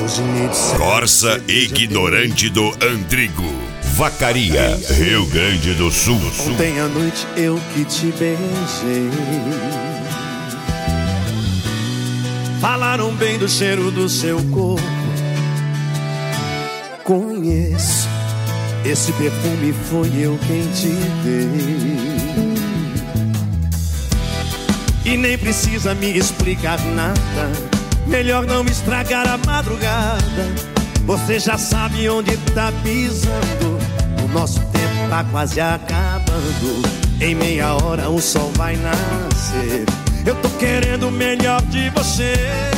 Corsa ignorante do Andrigo, Vacaria, Rio Grande do Sul. Ontem à noite eu que te beijei. Falaram bem do cheiro do seu corpo. Conheço, esse perfume foi eu quem te dei. E nem precisa me explicar nada, melhor não estragar a madrugada. Você já sabe onde tá pisando. O nosso tempo tá quase acabando. Em meia hora o sol vai nascer. Eu tô querendo o melhor de você.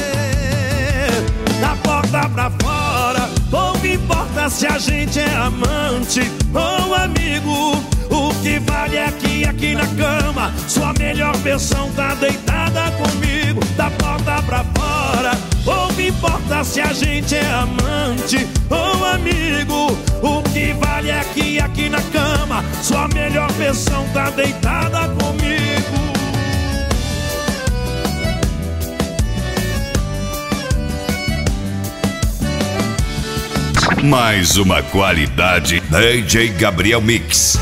Da porta pra fora, pouco importa se a gente é amante ou amigo. O que vale é que aqui na cama sua melhor versão tá deitada comigo. Da porta pra fora, pouco importa se a gente é amante ou amigo. O que vale é que aqui na cama sua melhor versão tá deitada comigo. Mais uma qualidade DJ Gabriel Mix.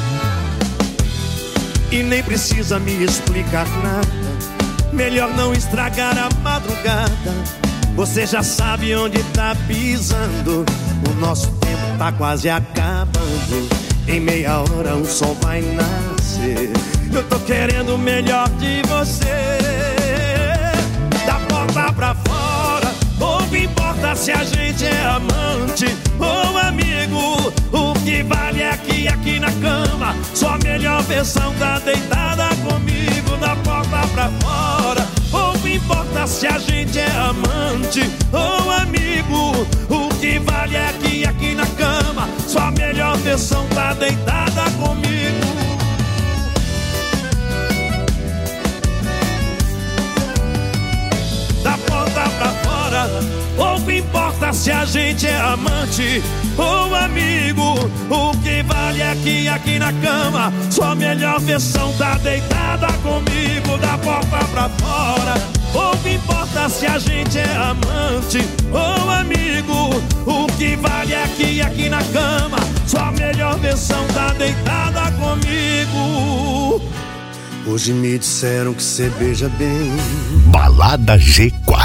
E nem precisa me explicar nada, melhor não estragar a madrugada. Você já sabe onde tá pisando. O nosso tempo tá quase acabando. Em meia hora o sol vai nascer. Eu tô querendo o melhor de você. Da porta pra fora, pouco importa se a gente é amante ou amigo. O que vale é que aqui na cama sua melhor versão tá deitada comigo. Da porta pra fora, pouco importa se a gente é amante ou amigo. O que vale é que aqui na cama sua melhor versão tá deitada comigo. Da porta pra fora, pouco importa se a gente é amante ou amigo. O que vale é que aqui na cama sua melhor versão tá deitada comigo. Da porta pra fora, pouco importa se a gente é amante ou amigo. O que vale é que aqui na cama sua melhor versão tá deitada comigo. Hoje me disseram que cê beija bem. Balada G4.